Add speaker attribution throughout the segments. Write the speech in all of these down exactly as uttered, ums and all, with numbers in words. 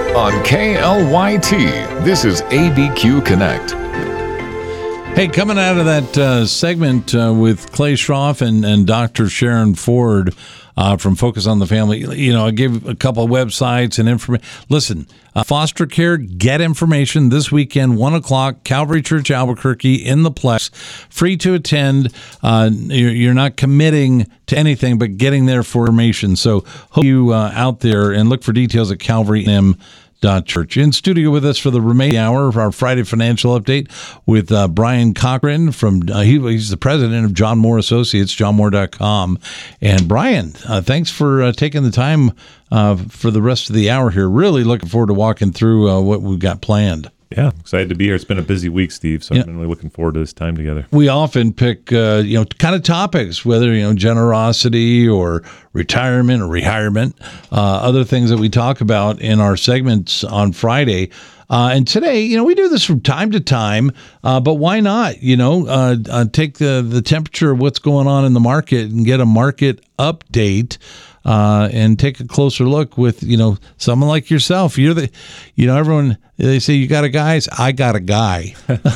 Speaker 1: On K L Y T, this is A B Q Connect.
Speaker 2: Hey, coming out of that uh, segment uh, with Clay Schroff and, and Doctor Sharon Ford uh, from Focus on the Family, you know, I gave a couple of websites and information. Listen, uh, foster care, get information this weekend, one o'clock, Calvary Church, Albuquerque, in the Plex, free to attend. Uh, you're, you're not committing to anything but getting there for information. So hope you uh, out there, and look for details at Calvary M. Church. In studio with us for the remaining hour of our Friday financial update with uh, Brian Cochran from uh, he, he's the president of John Moore Associates, john moore dot com. And Brian, uh, thanks for uh, taking the time uh, for the rest of the hour here. Really looking forward to walking through uh, what we've got planned.
Speaker 3: Yeah, excited to be here. It's been a busy week, Steve, so
Speaker 2: yeah.
Speaker 3: I'm really looking forward to this time together.
Speaker 2: We often pick, uh, you know, kind of topics, whether, you know, generosity or retirement or rehirement, uh, other things that we talk about in our segments on Friday. Uh, and today, you know, we do this from time to time, uh, but why not, you know, uh, uh, take the, the temperature of what's going on in the market and get a market update. Uh, and take a closer look with, you know, someone like yourself. You're the, you know, everyone, they say, you got a guys? I got a guy.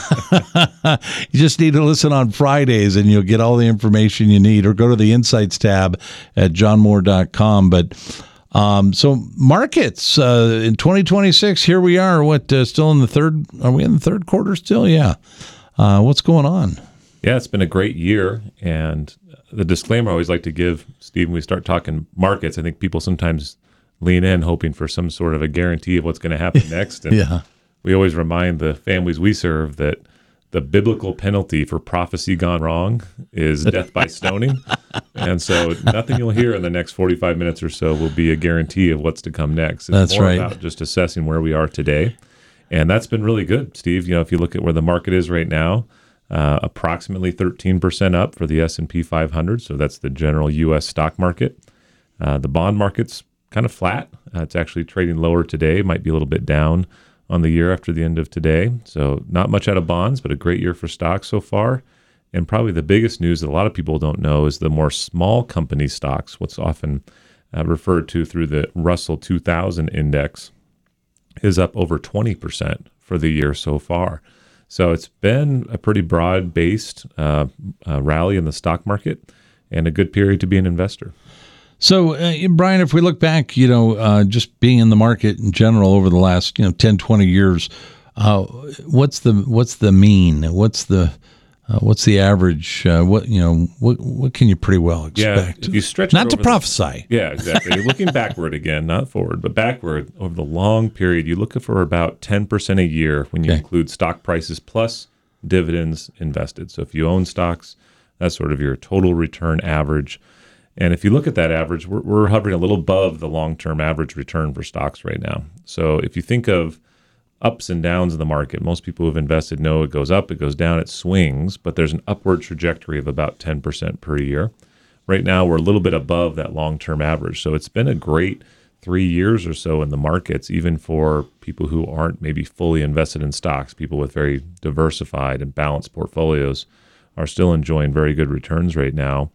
Speaker 2: You just need to listen on Fridays and you'll get all the information you need, or go to the Insights tab at john moore dot com. But um, so markets uh, in twenty twenty-six, here we are. What, uh, still in the third? Are we in the third quarter still? Yeah. Uh, what's going on?
Speaker 3: Yeah, it's been a great year. And the disclaimer I always like to give, Steve, when we start talking markets, I think people sometimes lean in hoping for some sort of a guarantee of what's going to happen next. And
Speaker 2: yeah.
Speaker 3: we always remind the families we serve that the biblical penalty for prophecy gone wrong is death by stoning. And so nothing you'll hear in the next forty-five minutes or so will be a guarantee of what's to come next. It's
Speaker 2: That's
Speaker 3: more
Speaker 2: right.
Speaker 3: about just assessing where we are today. And that's been really good, Steve. You know, if you look at where the market is right now, Uh, approximately thirteen percent up for the S and P five hundred, so that's the general U S stock market. Uh, the bond market's kind of flat. Uh, it's actually trading lower today, might be a little bit down on the year after the end of today. So not much out of bonds, but a great year for stocks so far. And probably the biggest news that a lot of people don't know is the more small company stocks, what's often uh, referred to through the Russell two thousand index, is up over twenty percent for the year so far. So it's been a pretty broad-based uh, uh, rally in the stock market and a good period to be an investor.
Speaker 2: So, uh, Brian, if we look back, you know, uh, just being in the market in general over the last, you know, ten, twenty years, uh, what's the what's the mean? What's the uh, what's the average? Uh, what you know, what what can you pretty well expect?
Speaker 3: Yeah, if you stretch
Speaker 2: not
Speaker 3: it
Speaker 2: to
Speaker 3: over
Speaker 2: prophesy.
Speaker 3: The, yeah, exactly. You're looking backward again, not forward, but backward over the long period. You look for about ten percent a year when you
Speaker 2: Okay.
Speaker 3: include stock prices plus dividends invested. So if you own stocks, that's sort of your total return average. And if you look at that average, we're, we're hovering a little above the long-term average return for stocks right now. So if you think of ups and downs in the market, most people who've invested know it goes up, it goes down, it swings, but there's an upward trajectory of about ten percent per year. Right now, we're a little bit above that long-term average. So it's been a great three years or so in the markets, even for people who aren't maybe fully invested in stocks. People with very diversified and balanced portfolios are still enjoying very good returns right now.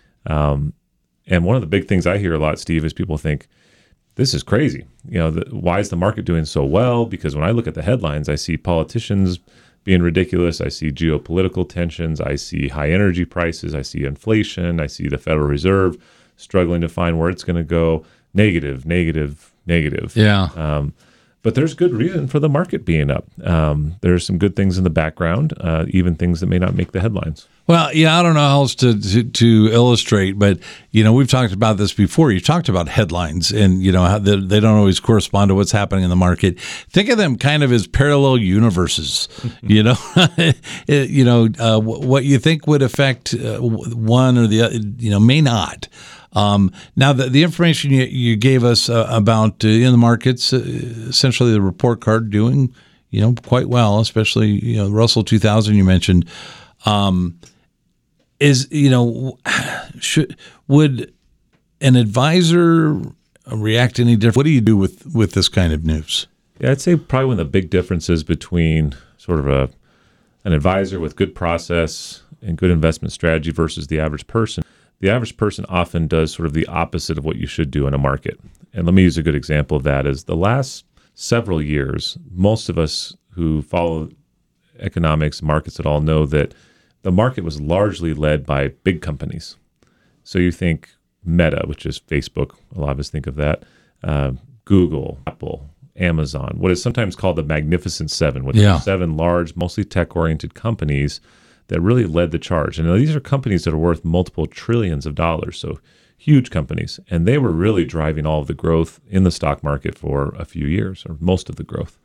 Speaker 3: Um, and one of the big things I hear a lot, Steve, is people think, this is crazy. You know, the, why is the market doing so well? Because when I look at the headlines, I see politicians being ridiculous. I see geopolitical tensions. I see high energy prices. I see inflation. I see the Federal Reserve struggling to find where it's going to go. Negative, negative, negative.
Speaker 2: Yeah.
Speaker 3: Um, but there's good reason for the market being up. Um, there's some good things in the background, uh, even things that may not make the headlines.
Speaker 2: Well, yeah, I don't know how else to, to to illustrate, but you know, we've talked about this before. You talked about headlines, and you know how they, they don't always correspond to what's happening in the market. Think of them kind of as parallel universes. you know, it, you know uh, what you think would affect uh, one or the other, you know, may not. Um, now, the, the information you, you gave us uh, about uh, in the markets, uh, essentially the report card doing, you know, quite well, especially, you know, Russell two thousand you mentioned, um, is, you know, should, would an advisor react any different? What do you do with, with this kind of news?
Speaker 3: Yeah, I'd say probably one of the big differences between sort of a an advisor with good process and good investment strategy versus the average person. The average person often does sort of the opposite of what you should do in a market. And let me use a good example of that is the last several years, most of us who follow economics, markets at all, know that the market was largely led by big companies. So you think Meta, which is Facebook, a lot of us think of that, uh, Google, Apple, Amazon, what is sometimes called the Magnificent Seven, which
Speaker 2: Yeah.
Speaker 3: are seven large, mostly tech-oriented companies that really led the charge. And these are companies that are worth multiple trillions of dollars, so huge companies. And they were really driving all of the growth in the stock market for a few years, or most of the growth.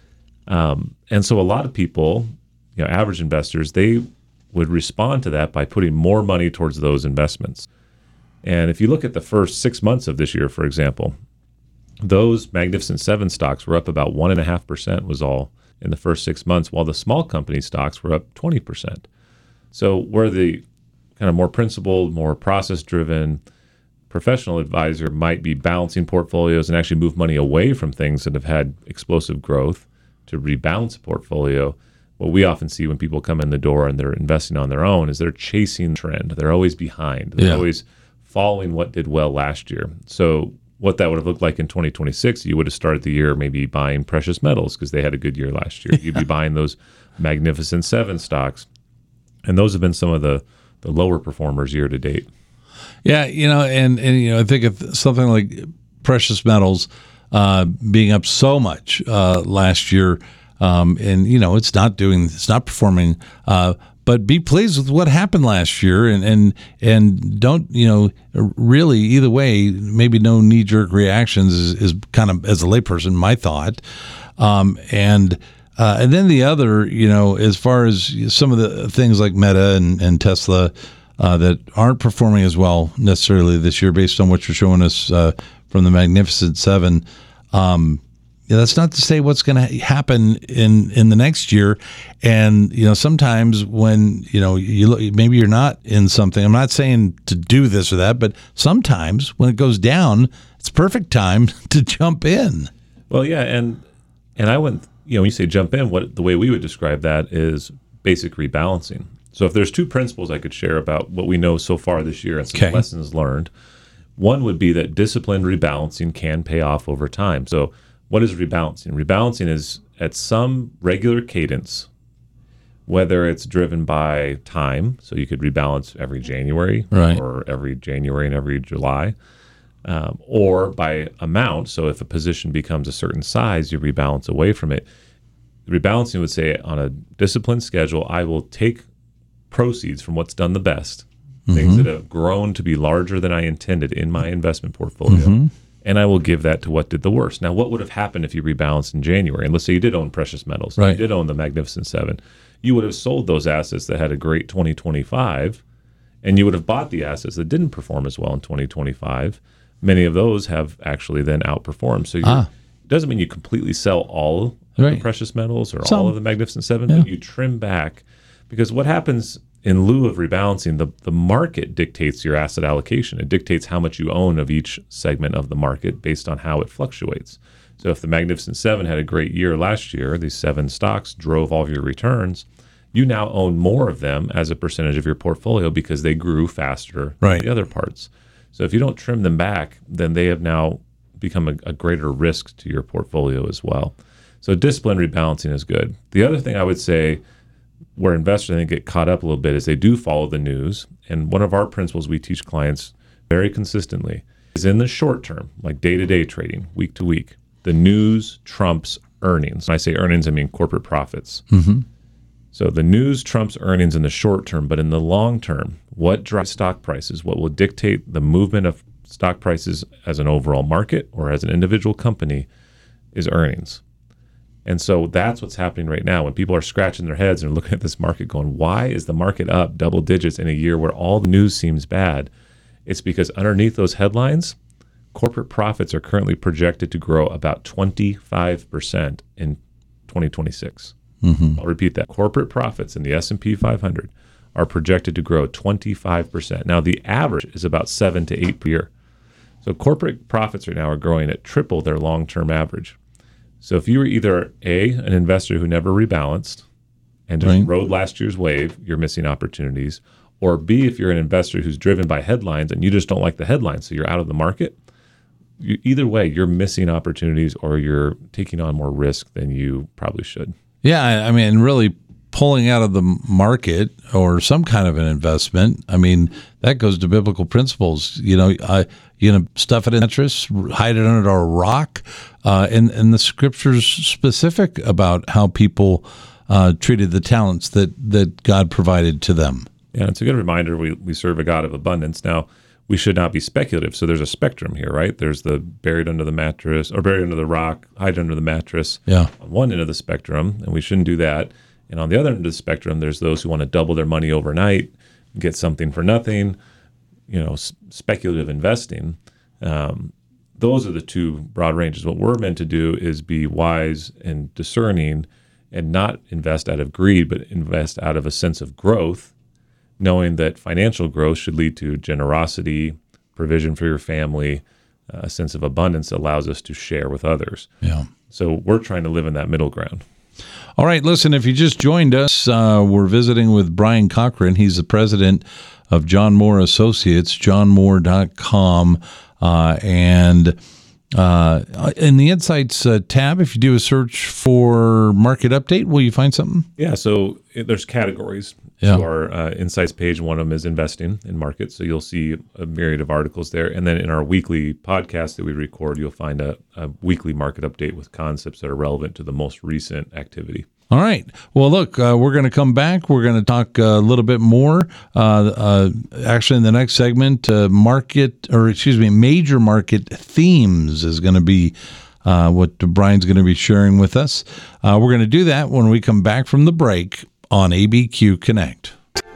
Speaker 3: Um, and so a lot of people, you know, average investors, they would respond to that by putting more money towards those investments. And if you look at the first six months of this year, for example, those Magnificent Seven stocks were up about one and a half percent was all in the first six months, while the small company stocks were up twenty percent. So where the kind of more principled, more process-driven professional advisor might be balancing portfolios and actually move money away from things that have had explosive growth to rebalance a portfolio, what we often see when people come in the door and they're investing on their own is they're chasing trend. They're always behind. They're
Speaker 2: Yeah.
Speaker 3: always following what did well last year. So what that would have looked like in twenty twenty-six, you would have started the year maybe buying precious metals because they had a good year last year. You'd be buying those Magnificent Seven stocks. And those have been some of the, the lower performers year to date.
Speaker 2: Yeah, you know, and, and you know, I think of something like precious metals uh, being up so much uh, last year, um, and you know, it's not doing, it's not performing. Uh, but be pleased with what happened last year, and and and don't, you know, really either way. Maybe no knee jerk reactions is, is kind of, as a layperson, my thought, um, and. Uh, and then the other, you know, as far as some of the things like Meta and, and Tesla uh, that aren't performing as well necessarily this year based on what you're showing us uh, from the Magnificent Seven, um, yeah, that's not to say what's going to happen in, in the next year. And, you know, sometimes when, you know, you look, maybe you're not in something, I'm not saying to do this or that, but sometimes when it goes down, it's perfect time to jump in.
Speaker 3: Well, yeah, and and I wouldn't, you know, when you say jump in, what the way we would describe that is basic rebalancing. So if there's two principles I could share about what we know so far this year and some
Speaker 2: Okay.
Speaker 3: lessons learned, one would be that disciplined rebalancing can pay off over time. So what is rebalancing? Rebalancing is at some regular cadence, whether it's driven by time, so you could rebalance every January
Speaker 2: Right.
Speaker 3: or every January and every July, Um, or by amount. So if a position becomes a certain size, you rebalance away from it. Rebalancing would say on a disciplined schedule, I will take proceeds from what's done the best, things that have grown to be larger than I intended in my investment portfolio, and I will give that to what did the worst. Now, what would have happened if you rebalanced in January? And let's say you did own precious metals,
Speaker 2: Right.
Speaker 3: you did own the Magnificent Seven, you would have sold those assets that had a great twenty twenty-five, and you would have bought the assets that didn't perform as well in twenty twenty-five. Many of those have actually then outperformed. So
Speaker 2: Ah.
Speaker 3: it doesn't mean you completely sell all of the
Speaker 2: Right.
Speaker 3: precious metals or
Speaker 2: Some.
Speaker 3: all of the Magnificent Seven,
Speaker 2: Yeah.
Speaker 3: but you trim back. Because what happens in lieu of rebalancing, the, the market dictates your asset allocation. It dictates how much you own of each segment of the market based on how it fluctuates. So if the Magnificent Seven had a great year last year, these seven stocks drove all of your returns, you now own more of them as a percentage of your portfolio because they grew faster
Speaker 2: Right.
Speaker 3: than the other parts. So if you don't trim them back, then they have now become a, a greater risk to your portfolio as well. So disciplined rebalancing is good. The other thing I would say where investors, I think, get caught up a little bit is they do follow the news. And one of our principles we teach clients very consistently is in the short term, like day-to-day trading, week to week, the news trumps earnings. When I say earnings, I mean corporate profits.
Speaker 2: Mm-hmm.
Speaker 3: So the news trumps earnings in the short term, but in the long term, what drives stock prices, what will dictate the movement of stock prices as an overall market or as an individual company is earnings. And so that's what's happening right now when people are scratching their heads and looking at this market going, why is the market up double digits in a year where all the news seems bad? It's because underneath those headlines, corporate profits are currently projected to grow about twenty-five percent in twenty twenty-six. Mm-hmm. I'll repeat that. Corporate profits in the S and P five hundred are projected to grow twenty-five percent. Now, the average is about seven to eight per year. So corporate profits right now are growing at triple their long-term average. So if you were either A, an investor who never rebalanced and just
Speaker 2: Right.
Speaker 3: rode last year's wave, you're missing opportunities. Or B, if you're an investor who's driven by headlines and you just don't like the headlines, so you're out of the market, you, either way, you're missing opportunities or you're taking on more risk than you probably should.
Speaker 2: Yeah, I, I mean, really pulling out of the market or some kind of an investment. I mean, that goes to biblical principles. You know, uh, you know, stuff it in interest, hide it under a rock, uh, and and the scriptures specific about how people uh, treated the talents that that God provided to them.
Speaker 3: Yeah, it's a good reminder. We we serve a God of abundance. Now, we should not be speculative. So there's a spectrum here, right? There's the buried under the mattress or buried under the rock, hide under the mattress.
Speaker 2: Yeah.
Speaker 3: On one end of the spectrum, and we shouldn't do that. And on the other end of the spectrum, there's those who want to double their money overnight, get something for nothing, you know, s- speculative investing. Um, those are the two broad ranges. What we're meant to do is be wise and discerning and not invest out of greed, but invest out of a sense of growth, knowing that financial growth should lead to generosity, provision for your family, uh, a sense of abundance that allows us to share with others.
Speaker 2: Yeah.
Speaker 3: So we're trying to live in that middle ground.
Speaker 2: All right, listen, if you just joined us, uh, we're visiting with Brian Cochran. He's the president of John Moore Associates, john moore dot com. Uh, and uh, in the Insights uh, tab, if you do a search for market update, will you find something?
Speaker 3: Yeah, so it, there's categories
Speaker 2: Yeah.
Speaker 3: to our uh, Insights page. One of them is investing in markets. So you'll see a myriad of articles there. And then in our weekly podcast that we record, you'll find a, a weekly market update with concepts that are relevant to the most recent activity.
Speaker 2: All right. Well, look, uh, we're going to come back. We're going to talk a little bit more. Uh, uh, actually, in the next segment, uh, market, or excuse me, major market themes is going to be uh, what Brian's going to be sharing with us. Uh, we're going to do that when we come back from the break on A B Q Connect.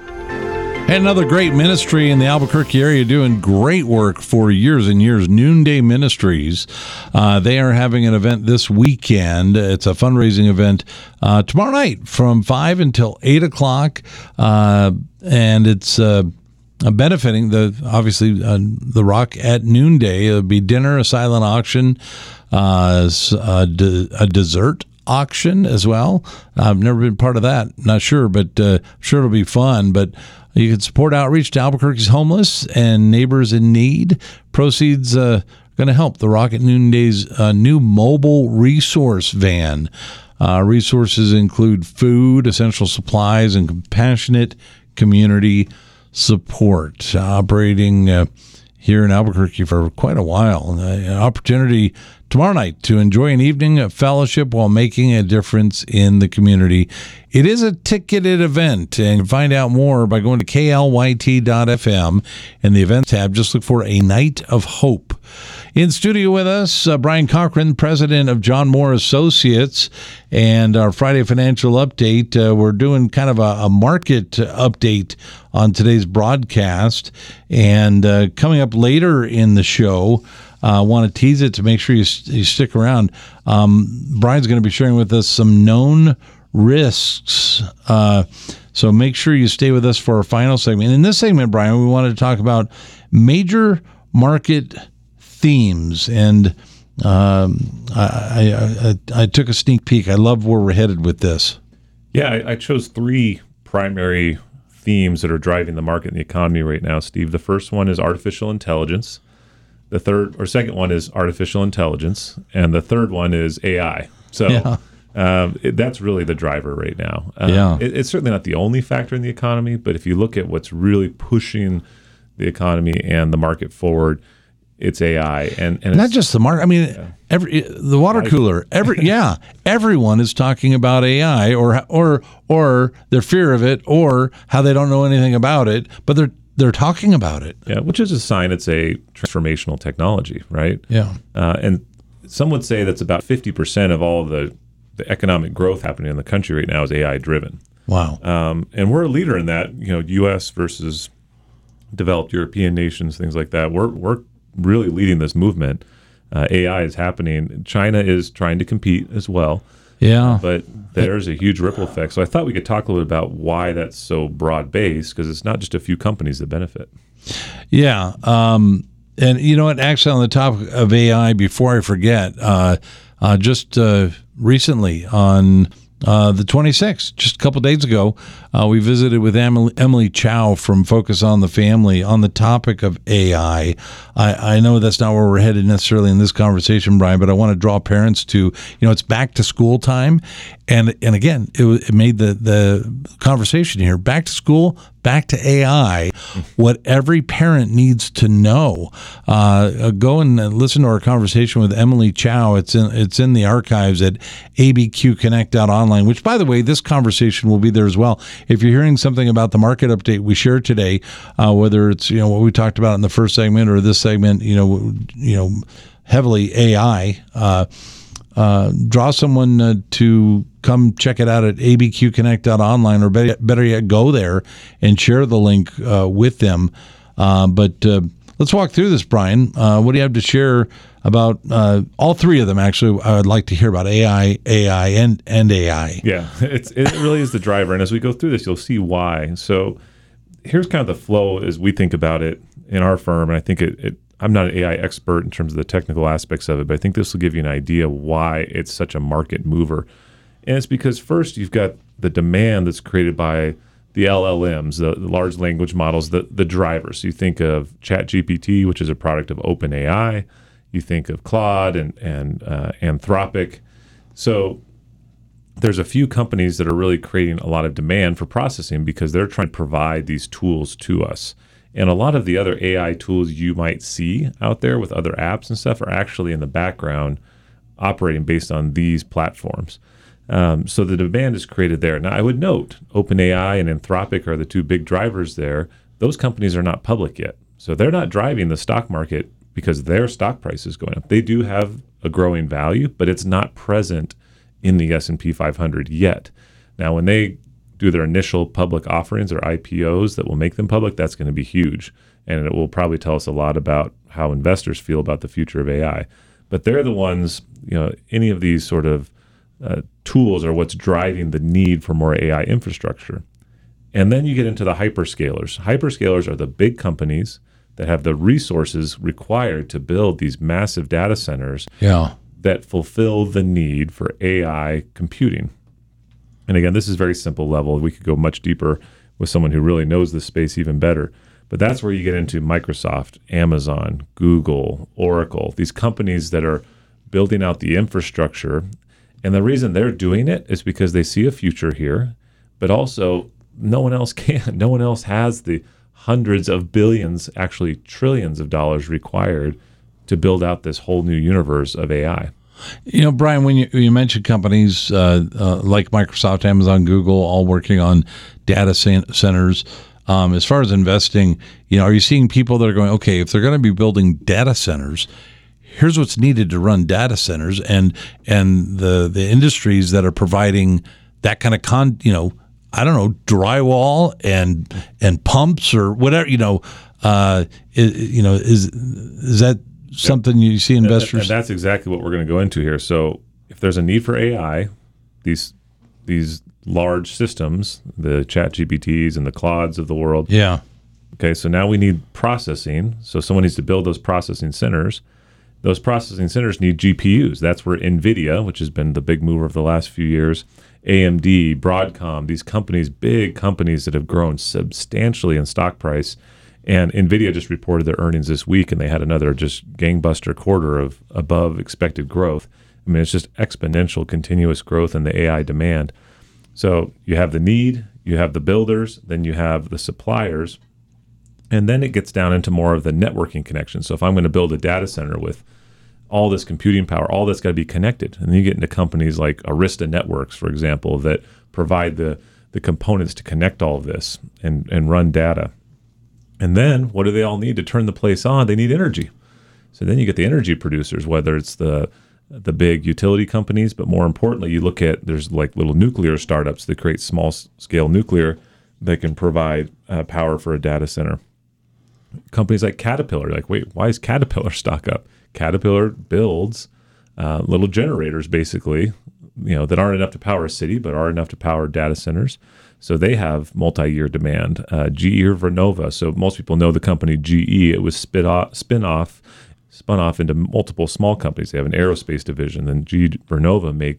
Speaker 2: And another great ministry in the Albuquerque area doing great work for years and years, Noonday Ministries. Uh, they are having an event this weekend. It's a fundraising event uh, tomorrow night from five until eight o'clock. Uh, and it's uh, benefiting, the obviously, uh, the Rock at Noonday. It'll be dinner, a silent auction, uh, a, de- a dessert auction as well. I've never been part of that. Not sure, but uh, I'm sure it'll be fun. But you can support outreach to Albuquerque's homeless and neighbors in need. Proceeds uh, going to help the Rock at Noonday's uh, new mobile resource van. Uh, resources include food, essential supplies, and compassionate community support. Operating uh, here in Albuquerque for quite a while. Uh, an opportunity tomorrow night to enjoy an evening of fellowship while making a difference in the community. It is a ticketed event, and you can find out more by going to K L Y T dot F M. In the events tab, just look for A Night of Hope. In studio with us, uh, Brian Cochran, president of John Moore Associates, and our Friday Financial Update. Uh, we're doing kind of a, a market update on today's broadcast, and uh, coming up later in the show, I uh, want to tease it to make sure you, you stick around. Um, Brian's going to be sharing with us some known risks, uh, so make sure you stay with us for our final segment. In this segment, Brian, we wanted to talk about major market themes, and um, I, I, I took a sneak peek. I love where we're headed with this.
Speaker 3: Yeah, I, I chose three primary themes that are driving the market and the economy right now, Steve. The first one is artificial intelligence. The third or second one is artificial intelligence, and the third one is A I. So
Speaker 2: Yeah.
Speaker 3: um, it, that's really the driver right now. Um,
Speaker 2: Yeah.
Speaker 3: it, it's certainly not the only factor in the economy, but if you look at what's really pushing the economy and the market forward, it's A I, and and
Speaker 2: Not
Speaker 3: it's,
Speaker 2: just the market. I mean,
Speaker 3: Yeah.
Speaker 2: every the water cooler. Every yeah, everyone is talking about A I, or or or their fear of it, or how they don't know anything about it, but they're they're talking about it.
Speaker 3: yeah, which is a sign it's a transformational technology, right?
Speaker 2: Yeah.
Speaker 3: Uh, and some would say that's about fifty percent of all the, the economic growth happening in the country right now is A I driven.
Speaker 2: Wow.
Speaker 3: Um, and we're a leader in that, you know, U S versus developed European nations, things like that. We're, we're really leading this movement. Uh, A I is happening. China is trying to compete as well.
Speaker 2: Yeah.
Speaker 3: But there's a huge ripple effect. So I thought we could talk a little bit about why that's so broad-based, because it's not just a few companies that benefit.
Speaker 2: Yeah. Um, and you know what? Actually, on the topic of A I, before I forget, uh, uh, just uh, recently on Uh, the twenty-sixth, just a couple days ago, uh, we visited with Emily, Emily Chow from Focus on the Family on the topic of A I. I. I know that's not where we're headed necessarily in this conversation, Brian, but I want to draw parents to, you know, it's back to school time. And and again, it, it made the, the conversation here, back to school, back to A I, what every parent needs to know. Uh, go and listen to our conversation with Emily Chow. It's in, it's in the archives at a b q connect dot online, which, by the way, this conversation will be there as well. If you're hearing something about the market update we shared today, uh, whether it's, you know, what we talked about in the first segment or this segment, you know, you know, heavily A I, uh, uh, draw someone uh, to come check it out at a b q connect dot online, or better, better yet, go there and share the link uh, with them. Uh, but uh, let's walk through this, Brian. Uh, what do you have to share about uh, all three of them? Actually, I would like to hear about A I, A I, and and A I.
Speaker 3: Yeah, it's, it really is the driver. And as we go through this, you'll see why. So here's kind of the flow as we think about it in our firm. And I think it, it I'm not an A I expert in terms of the technical aspects of it, but I think this will give you an idea why it's such a market mover. And it's because first you've got the demand that's created by the L L Ms, the, the large language models, the, the drivers. So you think of ChatGPT, which is a product of OpenAI. You think of Claude and, and uh, Anthropic. So there's a few companies that are really creating a lot of demand for processing because they're trying to provide these tools to us. And a lot of the other A I tools you might see out there with other apps and stuff are actually in the background operating based on these platforms. Um, so the demand is created there. Now, I would note OpenAI and Anthropic are the two big drivers there. Those companies are not public yet. So they're not driving the stock market because their stock price is going up. They do have a growing value, but it's not present in the S and P five hundred yet. Now, when they do their initial public offerings or I P Os that will make them public, that's going to be huge. And it will probably tell us a lot about how investors feel about the future of A I. But they're the ones, you know, any of these sort of uh, tools are what's driving the need for more A I infrastructure. And then you get into the hyperscalers. Hyperscalers are the big companies that have the resources required to build these massive data centers
Speaker 2: Yeah.
Speaker 3: that fulfill the need for A I computing. And again, this is very simple level. We could go much deeper with someone who really knows this space even better. But that's where you get into Microsoft, Amazon, Google, Oracle, these companies that are building out the infrastructure. And the reason they're doing it is because they see a future here, but also no one else can. No one else has the hundreds of billions, actually trillions of dollars required to build out this whole new universe of A I.
Speaker 2: You know, Brian, when you, you mentioned companies uh, uh, like Microsoft, Amazon, Google, all working on data centers, um, as far as investing, you know, are you seeing people that are going, okay, if they're going to be building data centers, here's what's needed to run data centers, and and the the industries that are providing that kind of con, you know, I don't know, drywall and and pumps or whatever, you know, uh, is, you know, is is that something you see investors?
Speaker 3: And, and that's exactly what we're going to go into here. So if there's a need for A I, these these large systems, the ChatGPTs and the Claudes of the world.
Speaker 2: Yeah.
Speaker 3: Okay, so now we need processing. So someone needs to build those processing centers. Those processing centers need G P Us. That's where NVIDIA, which has been the big mover of the last few years, A M D, Broadcom, these companies, big companies that have grown substantially in stock price. And NVIDIA just reported their earnings this week, and they had another just gangbuster quarter of above expected growth. I mean, it's just exponential, continuous growth in the A I demand. So you have the need, you have the builders, then you have the suppliers, and then it gets down into more of the networking connection. So if I'm going to build a data center with all this computing power, all that's got to be connected. And then you get into companies like Arista Networks, for example, that provide the, the components to connect all of this and, and run data. And then what do they all need to turn the place on? They need energy. So then you get the energy producers, whether it's the the big utility companies, but more importantly, you look at, there's like little nuclear startups that create small scale nuclear that can provide uh, power for a data center. Companies like Caterpillar, like, wait, why is Caterpillar stock up? Caterpillar builds uh, little generators, basically, you know, that aren't enough to power a city, but are enough to power data centers. So they have multi-year demand. Uh, G E or Vernova. So most people know the company G E. It was spit off, spin off, spun off into multiple small companies. They have an aerospace division. Then G E Vernova makes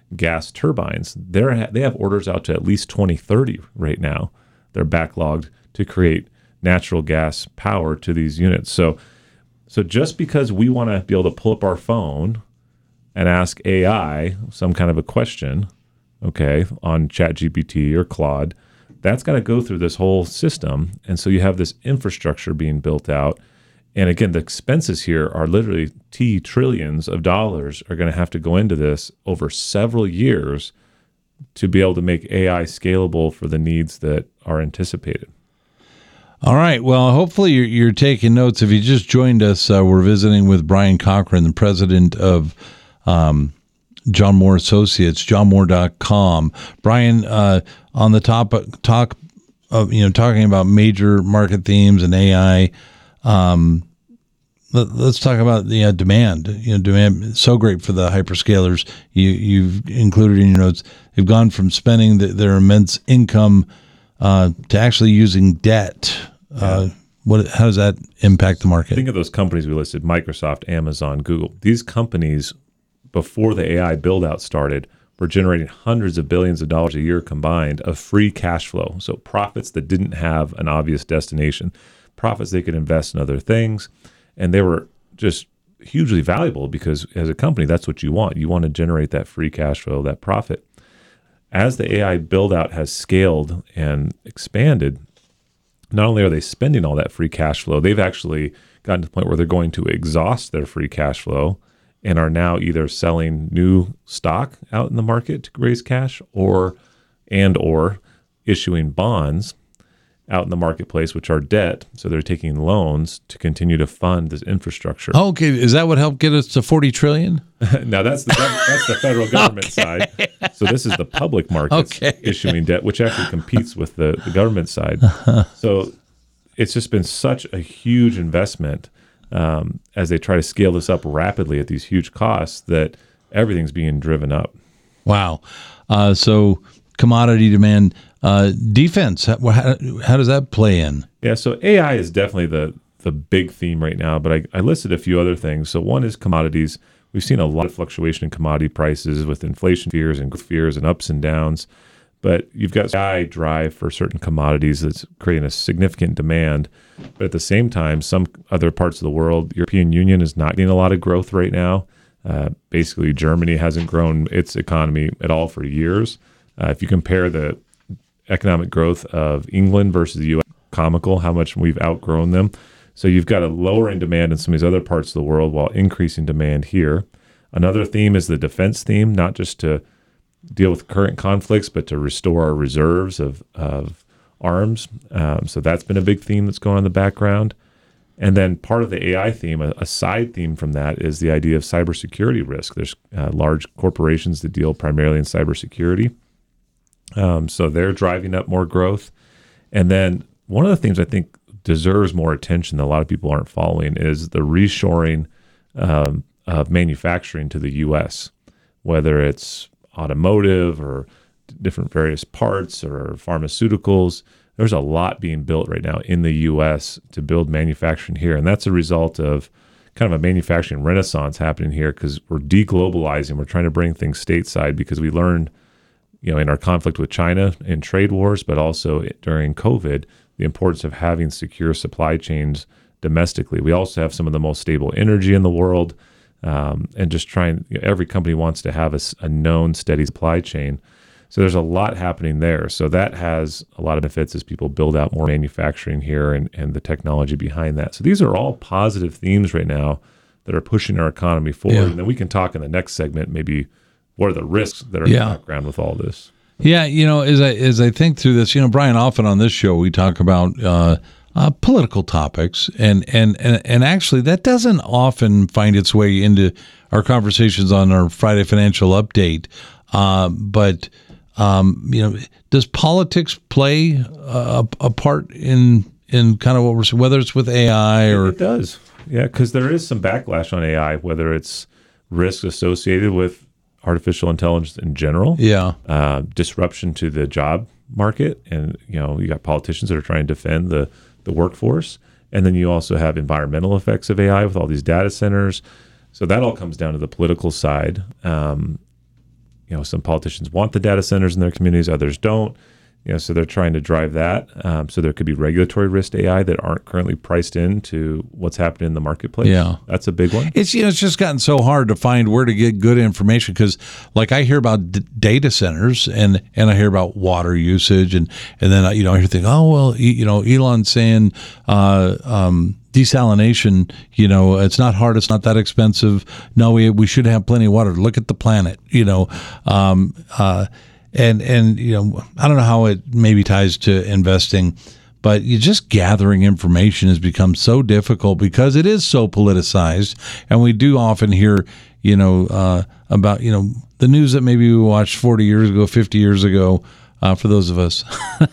Speaker 3: gas turbines. They're they have orders out to at least twenty thirty right now. They're backlogged to create natural gas power to these units. So, so just because we want to be able to pull up our phone and ask A I some kind of a question, okay, on ChatGPT or Claude, that's got to go through this whole system. And so you have this infrastructure being built out. And again, the expenses here are literally T trillions of dollars are going to have to go into this over several years to be able to make A I scalable for the needs that are anticipated.
Speaker 2: All right. Well, hopefully you're, you're taking notes. If you just joined us, uh, we're visiting with Brian Cochran, the president of um, John Moore Associates, john moore dot com. Brian, uh, on the topic, talk of, you know, talking about major market themes and A I, um, let, let's talk about the uh, demand. You know, demand is so great for the hyperscalers. You, you've included in your notes, they've gone from spending the, their immense income uh, to actually using debt. Uh, what? How does that impact the market?
Speaker 3: Think of those companies we listed: Microsoft, Amazon, Google. These companies, before the A I build-out started, were generating hundreds of billions of dollars a year combined of free cash flow. So profits that didn't have an obvious destination, profits they could invest in other things, and they were just hugely valuable because as a company, that's what you want. You want to generate that free cash flow, that profit. As the A I build-out has scaled and expanded, not only are they spending all that free cash flow, they've actually gotten to the point where they're going to exhaust their free cash flow and are now either selling new stock out in the market to raise cash or and or issuing bonds out in the marketplace, which are debt. So they're taking loans to continue to fund this infrastructure.
Speaker 2: Oh, okay. Is that what helped get us to forty trillion?
Speaker 3: Now that's the that's the federal government
Speaker 2: Okay.
Speaker 3: side. So this is the public markets
Speaker 2: Okay.
Speaker 3: issuing debt, which actually competes with the, the government side. So it's just been such a huge investment um, as they try to scale this up rapidly at these huge costs that everything's being driven up.
Speaker 2: Wow. Uh, so commodity demand, uh, defense, how, how, how does that play in?
Speaker 3: Yeah, so A I is definitely the the big theme right now, but I, I listed a few other things. So one is commodities. We've seen a lot of fluctuation in commodity prices with inflation fears and growth fears and ups and downs. But you've got A I drive for certain commodities that's creating a significant demand. But at the same time, some other parts of the world, European Union is not getting a lot of growth right now. Uh, basically, Germany hasn't grown its economy at all for years. Uh, if you compare the economic growth of England versus the U S, comical how much we've outgrown them. So you've got a lowering demand in some of these other parts of the world while increasing demand here. Another theme is the defense theme, not just to deal with current conflicts, but to restore our reserves of, of arms. Um, so that's been a big theme that's going on in the background. And then part of the A I theme, a, a side theme from that, is the idea of cybersecurity risk. There's uh, large corporations that deal primarily in cybersecurity. Um, so they're driving up more growth. And then one of the things I think deserves more attention that a lot of people aren't following is the reshoring um, of manufacturing to the U S, whether it's automotive or different various parts or pharmaceuticals. There's a lot being built right now in the U S to build manufacturing here. And that's a result of kind of a manufacturing renaissance happening here because we're deglobalizing. We're trying to bring things stateside because we learned, you know, in our conflict with China in trade wars, but also during COVID, the importance of having secure supply chains domestically. We also have some of the most stable energy in the world, um, and just trying, you know, every company wants to have a, a known steady supply chain. So there's a lot happening there. So that has a lot of benefits as people build out more manufacturing here and, and the technology behind that. So these are all positive themes right now that are pushing our economy forward.
Speaker 2: Yeah.
Speaker 3: And then we can talk in the next segment, maybe what are the risks that are
Speaker 2: Yeah.
Speaker 3: in the background with all this.
Speaker 2: Yeah, you know, as I as I think through this, you know, Brian, often on this show we talk about uh, uh, political topics, and, and and and actually that doesn't often find its way into our conversations on our Friday Financial Update. Uh, but um, you know, does politics play a, a part in in kind of what we're saying, whether it's with A I or
Speaker 3: It does, yeah, because there is some backlash on A I, whether it's risks associated with artificial intelligence in general,
Speaker 2: yeah,
Speaker 3: uh, disruption to the job market, and you know you got politicians that are trying to defend the the workforce, and then you also have environmental effects of A I with all these data centers. So that all comes down to the political side. Um, you know, some politicians want the data centers in their communities, others don't. You know, so they're trying to drive that. Um, so there could be regulatory risk to A I that aren't currently priced into what's happening in the marketplace.
Speaker 2: Yeah,
Speaker 3: that's a big one.
Speaker 2: It's you know it's just gotten so hard to find where to get good information because, like, I hear about d- data centers and, and I hear about water usage and and then you know I hear think oh well you know Elon's saying uh, um, desalination you know it's not hard, it's not that expensive. No, we we should have plenty of water. Look at the planet. You know. Um, uh, And, and you know, I don't know how it maybe ties to investing, but you just gathering information has become so difficult because it is so politicized. And we do often hear, you know, uh, about, you know, the news that maybe we watched forty years ago, fifty years ago, uh, for those of us,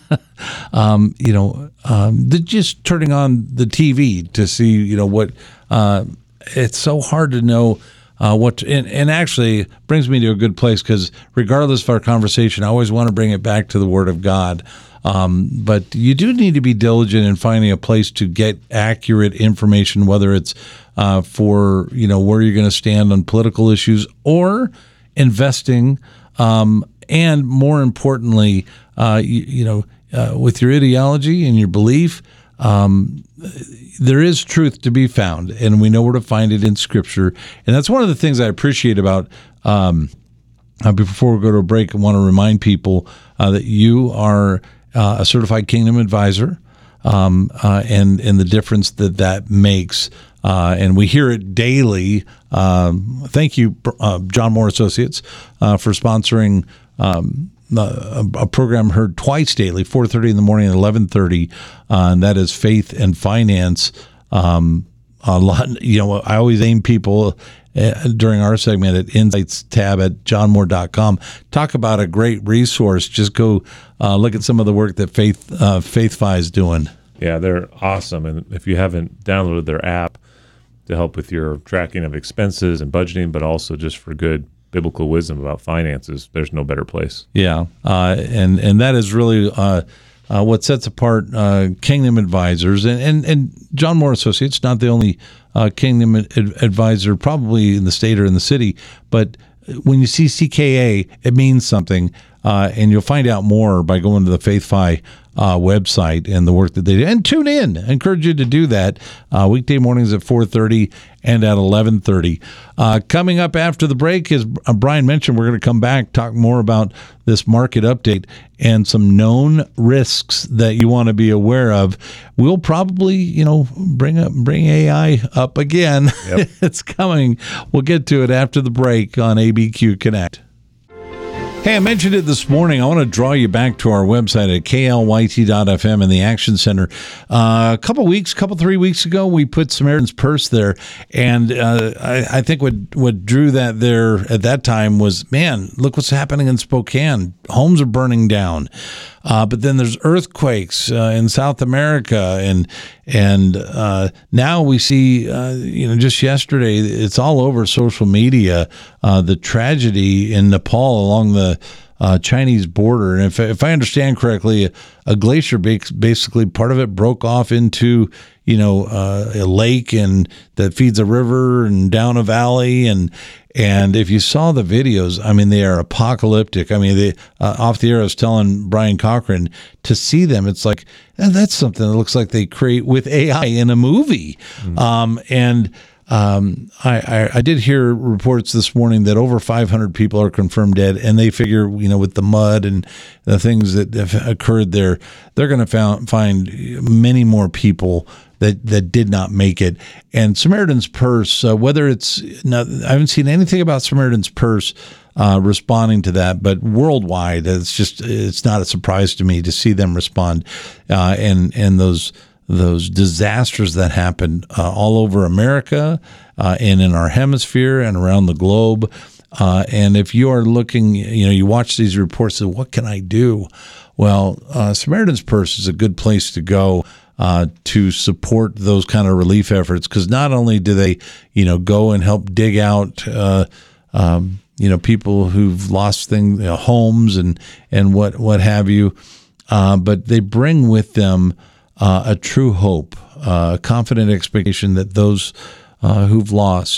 Speaker 2: um, you know, um, just turning on the T V to see, you know, what uh, it's so hard to know. Uh, what and, and actually brings me to a good place because regardless of our conversation, I always want to bring it back to the Word of God. Um, but you do need to be diligent in finding a place to get accurate information, whether it's uh, for you know where you're going to stand on political issues or investing, um, and more importantly, uh, you, you know, uh, with your ideology and your belief. Um, there is truth to be found, and we know where to find it in Scripture. And that's one of the things I appreciate about, um, uh, before we go to a break, I want to remind people uh, that you are uh, a certified Kingdom advisor, um, uh, and, and the difference that that makes. Uh, and we hear it daily. Um, thank you, uh, John Moore Associates, uh, for sponsoring um A, a program heard twice daily, four thirty in the morning and eleven thirty, uh, and that is Faith and Finance. Um, a lot, you know, I always aim people uh, during our segment at Insights tab at john moore dot com. Talk about a great resource. Just go uh, look at some of the work that Faith uh, FaithFi is doing.
Speaker 3: Yeah, they're awesome. And if you haven't downloaded their app to help with your tracking of expenses and budgeting, but also just for good biblical wisdom about finances, there's no better place.
Speaker 2: Yeah, uh, and and that is really uh, uh, what sets apart uh, Kingdom Advisors. And, and, and John Moore Associates, not the only uh, Kingdom ad- advisor probably in the state or in the city, but when you see C K A, it means something, uh, and you'll find out more by going to the FaithFi uh, website and the work that they do. And tune in. I encourage you to do that uh, weekday mornings at four thirty and at eleven thirty. Uh, coming up after the break, as Brian mentioned, we're going to come back, talk more about this market update and some known risks that you want to be aware of. We'll probably, you know, bring up, bring A I up again. Yep. It's coming. We'll get to it after the break on A B Q Connect. Hey, I mentioned it this morning. I want to draw you back to our website at K L Y T dot F M in the Action Center. Uh, a couple weeks, couple, three weeks ago, we put Samaritan's Purse there. And uh, I, I think what, what drew that there at that time was, man, look what's happening in Spokane. Homes are burning down. Uh, but then there's earthquakes uh, in South America, and and uh, now we see, uh, you know, just yesterday, it's all over social media, uh, the tragedy in Nepal along the uh, Chinese border. And if if I understand correctly, a, a glacier basically part of it broke off into, you know, uh, a lake and that feeds a river and down a valley. And And if you saw the videos, I mean, they are apocalyptic. I mean, they, uh, off the air, I was telling Brian Cochran, to see them, it's like, eh, that's something that looks like they create with A I in a movie. Mm-hmm. Um, and um, I, I, I did hear reports this morning that over five hundred people are confirmed dead, and they figure, you know, with the mud and the things that have occurred there, they're going to find many more people that that did not make it. And Samaritan's Purse, uh, whether it's not, I haven't seen anything about Samaritan's Purse uh, responding to that, but worldwide, it's just it's not a surprise to me to see them respond, uh, and and those those disasters that happened uh, all over America uh, and in our hemisphere and around the globe. Uh, and if you are looking, you know, you watch these reports, so what can I do? Well, uh, Samaritan's Purse is a good place to go uh, to support those kind of relief efforts, because not only do they, you know, go and help dig out, uh, um, you know, people who've lost things, you know, homes and and what what have you, uh, but they bring with them uh, a true hope, uh, a confident expectation that those uh, who've lost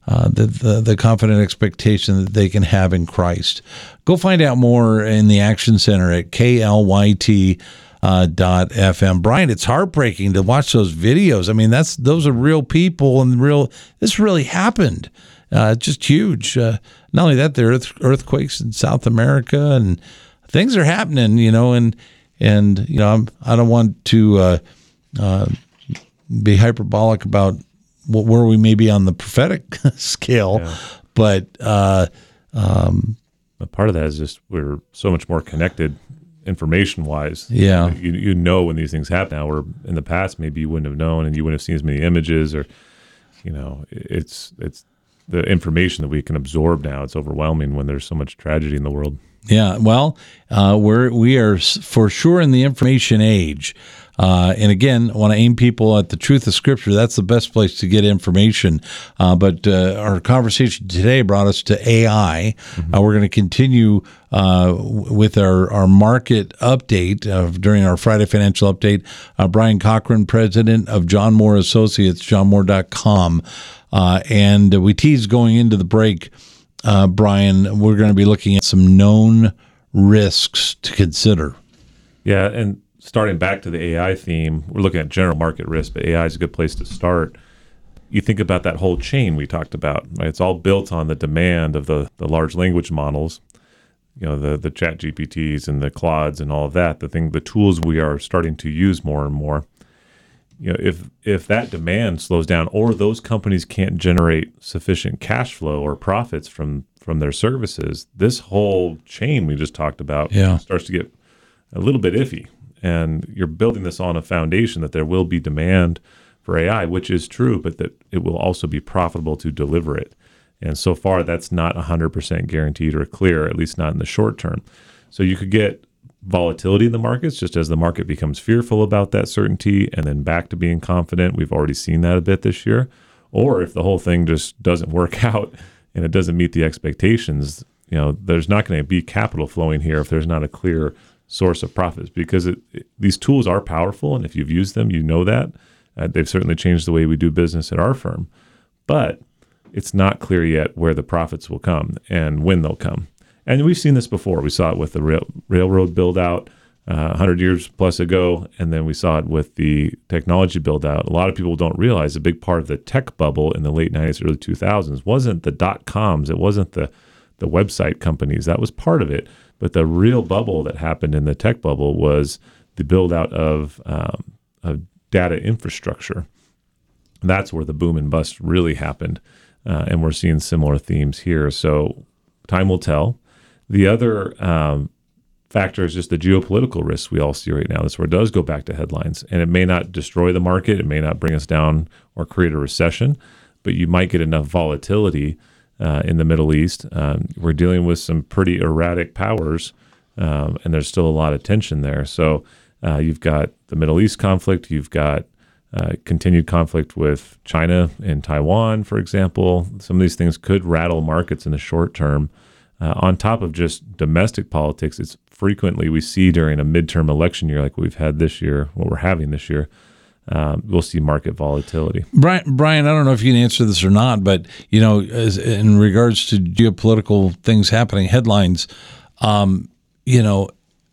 Speaker 2: uh, the, the the confident expectation that they can have in Christ. Go find out more in the Action Center at K L Y T uh, dot F M. Brian, it's heartbreaking to watch those videos. I mean, that's those are real people and real. This really happened. Uh, just huge. Uh, not only that, there are earth, earthquakes in South America and things are happening. You know, and and you know, I'm, I don't want to uh, uh, be hyperbolic about where we may be on the prophetic scale, yeah. but uh, um,
Speaker 3: but part of that is just we're so much more connected information wise.
Speaker 2: Yeah,
Speaker 3: you you know when these things happen now, where in the past maybe you wouldn't have known and you wouldn't have seen as many images, or you know, it's it's the information that we can absorb now. It's overwhelming when there's so much tragedy in the world.
Speaker 2: Yeah, well, uh, we're we are for sure in the information age. Uh, and again, I want to aim people at the truth of Scripture. That's the best place to get information. Uh, but uh, our conversation today brought us to A I. Mm-hmm. Uh, we're going to continue uh, with our, our market update uh, during our Friday Financial Update. Uh, Brian Cochran, president of John Moore Associates, john moore dot com. Uh, and we teased going into the break, uh, Brian, we're going to be looking at some known risks to consider.
Speaker 3: Yeah, and starting back to the A I theme, we're looking at general market risk, but A I is a good place to start. You think about that whole chain we talked about, right? It's all built on the demand of the, the large language models, you know, the the Chat G P Ts and the Claudes and all of that, the thing, the tools we are starting to use more and more. You know, if if that demand slows down, or those companies can't generate sufficient cash flow or profits from from their services, this whole chain we just talked about
Speaker 2: yeah.
Speaker 3: starts to get a little bit iffy. And you're building this on a foundation that there will be demand for A I, which is true, but that it will also be profitable to deliver it. And so far, that's not one hundred percent guaranteed or clear, at least not in the short term. So you could get volatility in the markets just as the market becomes fearful about that certainty and then back to being confident. We've already seen that a bit this year. Or if the whole thing just doesn't work out and it doesn't meet the expectations, you know, there's not going to be capital flowing here if there's not a clear source of profits, because it, it, these tools are powerful, and if you've used them, you know that. Uh, they've certainly changed the way we do business at our firm, but it's not clear yet where the profits will come and when they'll come. And we've seen this before. We saw it with the rail, railroad build-out uh, one hundred years plus ago, and then we saw it with the technology build-out. A lot of people don't realize a big part of the tech bubble in the late nineties, early two thousands wasn't the dot-coms. It wasn't the, the website companies. That was part of it. But the real bubble that happened in the tech bubble was the build out of, um, of data infrastructure. That's where the boom and bust really happened. Uh, and we're seeing similar themes here. So time will tell. The other um, factor is just the geopolitical risks we all see right now. That's where it does go back to headlines. And it may not destroy the market. It may not bring us down or create a recession, but you might get enough volatility Uh, in the Middle East. Um, we're dealing with some pretty erratic powers, um, and there's still a lot of tension there. So uh, you've got the Middle East conflict, you've got uh, continued conflict with China and Taiwan, for example. Some of these things could rattle markets in the short term. Uh, on top of just domestic politics, it's frequently we see during a midterm election year like we've had this year, what we're having this year, Um, we'll see market volatility.
Speaker 2: Brian, Brian, I don't know if you can answer this or not, but you know, as, in regards to geopolitical things happening, headlines, um, you know,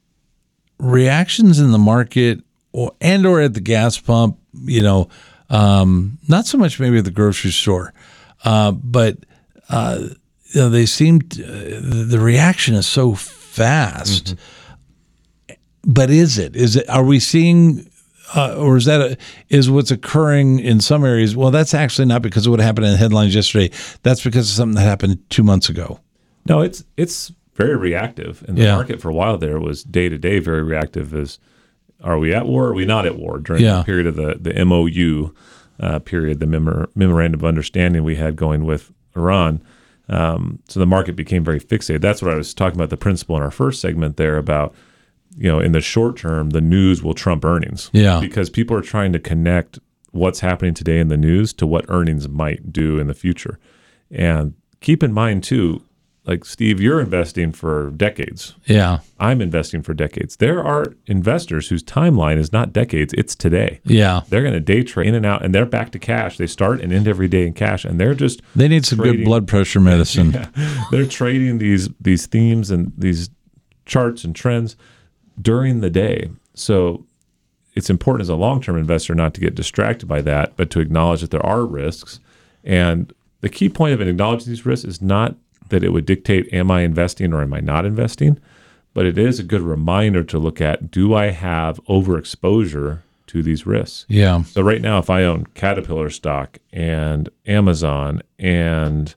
Speaker 2: reactions in the market or and or at the gas pump, you know, um, not so much maybe at the grocery store, uh, but uh, you know, they seem to, uh, the reaction is so fast. Mm-hmm. But is it? Is it? Are we seeing? Uh, or is that a, is what's occurring in some areas? Well, that's actually not because of what happened in the headlines yesterday. That's because of something that happened two months ago.
Speaker 3: No, it's it's very reactive. And the
Speaker 2: yeah.
Speaker 3: market for a while there was day to day very reactive. As are we at war? Or are we not at war? During
Speaker 2: yeah.
Speaker 3: the period of the the M O U uh, period, the memor- memorandum of understanding we had going with Iran. Um, so the market became very fixated. That's what I was talking about. The principle in our first segment there about, you know, in the short term, the news will trump earnings.
Speaker 2: Yeah.
Speaker 3: Because people are trying to connect what's happening today in the news to what earnings might do in the future. And keep in mind, too, like Steve, you're investing for decades.
Speaker 2: Yeah.
Speaker 3: I'm investing for decades. There are investors whose timeline is not decades, it's today.
Speaker 2: Yeah.
Speaker 3: They're going to day trade in and out, and they're back to cash. They start and end every day in cash, and they're just
Speaker 2: They need some
Speaker 3: trading,
Speaker 2: good blood pressure medicine.
Speaker 3: Yeah, they're trading these these themes and these charts and trends during the day. So it's important as a long-term investor not to get distracted by that, but to acknowledge that there are risks. And the key point of acknowledging these risks is not that it would dictate, am I investing or am I not investing? But it is a good reminder to look at, do I have overexposure to these risks?
Speaker 2: Yeah.
Speaker 3: So right now, if I own Caterpillar stock and Amazon and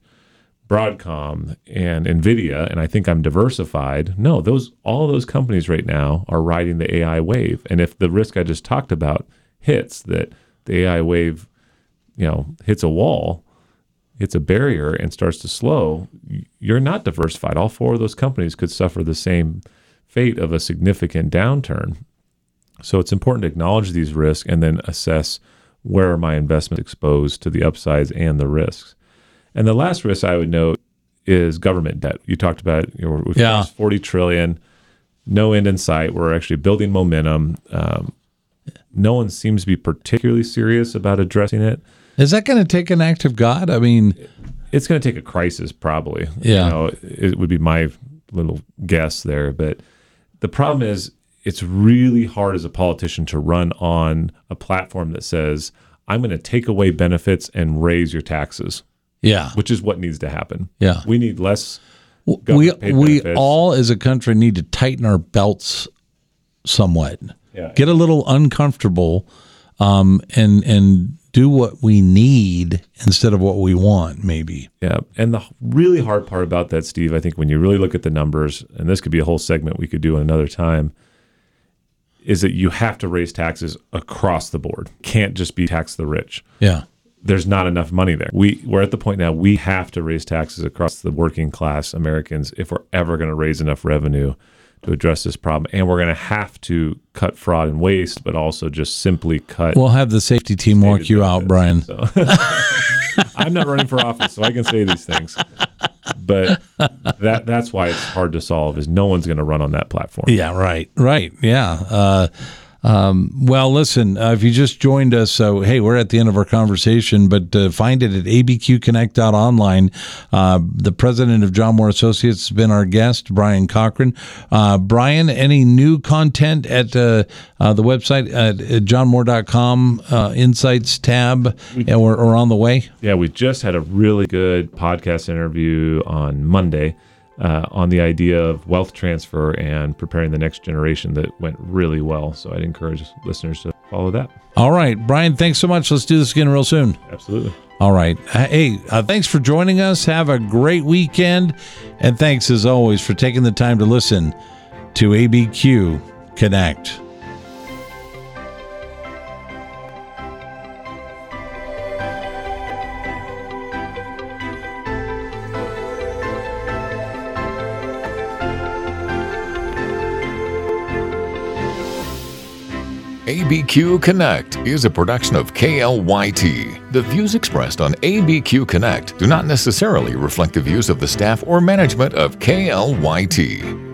Speaker 3: Broadcom and NVIDIA, and I think I'm diversified, no, those all those companies right now are riding the A I wave. And if the risk I just talked about hits, that the A I wave, you know, hits a wall, hits a barrier and starts to slow, you're not diversified. All four of those companies could suffer the same fate of a significant downturn. So it's important to acknowledge these risks and then assess where are my investments exposed to the upsides and the risks. And the last risk I would note is government debt. You talked about, you know, we've
Speaker 2: Yeah.
Speaker 3: crossed forty trillion, no end in sight. We're actually building momentum. Um, no one seems to be particularly serious about addressing it.
Speaker 2: Is that going to take an act of God? I mean,
Speaker 3: It's going to take a crisis, probably.
Speaker 2: Yeah.
Speaker 3: You know, it would be my little guess there. But the problem is, it's really hard as a politician to run on a platform that says, I'm going to take away benefits and raise your taxes,
Speaker 2: yeah.
Speaker 3: which is what needs to happen.
Speaker 2: Yeah.
Speaker 3: We need less.
Speaker 2: We
Speaker 3: government-paid
Speaker 2: we
Speaker 3: benefits.
Speaker 2: all as a country need to tighten our belts somewhat.
Speaker 3: Yeah.
Speaker 2: Get a little uncomfortable um, and and do what we need instead of what we want, maybe.
Speaker 3: Yeah. And the really hard part about that, Steve, I think when you really look at the numbers, and this could be a whole segment we could do another time, is that you have to raise taxes across the board. Can't just be tax the rich.
Speaker 2: Yeah.
Speaker 3: There's not enough money there. We, we're at the point now we have to raise taxes across the working class Americans if we're ever going to raise enough revenue to address this problem. And we're going to have to cut fraud and waste, but also just simply cut.
Speaker 2: We'll have the safety team walk you out, Brian.
Speaker 3: So. I'm not running for office, so I can say these things. But that that's why it's hard to solve, is no one's going to run on that platform.
Speaker 2: Yeah, right, right. Yeah. Uh, um, well, listen, uh, if you just joined us, so hey, we're at the end of our conversation, but uh, find it at a b q connect dot online. Uh, the president of John Moore Associates has been our guest, Brian Cochran. Uh, Brian, any new content at uh, uh, the website at, at john moore dot com, uh, Insights tab, and we're, we're on the way?
Speaker 3: Yeah, we just had a really good podcast interview on Monday uh, on the idea of wealth transfer and preparing the next generation that went really well. So I'd encourage listeners to follow that.
Speaker 2: All right, Brian, thanks so much. Let's do this again real soon.
Speaker 3: Absolutely.
Speaker 2: All right. Hey, uh, thanks for joining us. Have a great weekend. And thanks, as always, for taking the time to listen to A B Q Connect.
Speaker 1: A B Q Connect is a production of K L Y T. The views expressed on A B Q Connect do not necessarily reflect the views of the staff or management of K L Y T.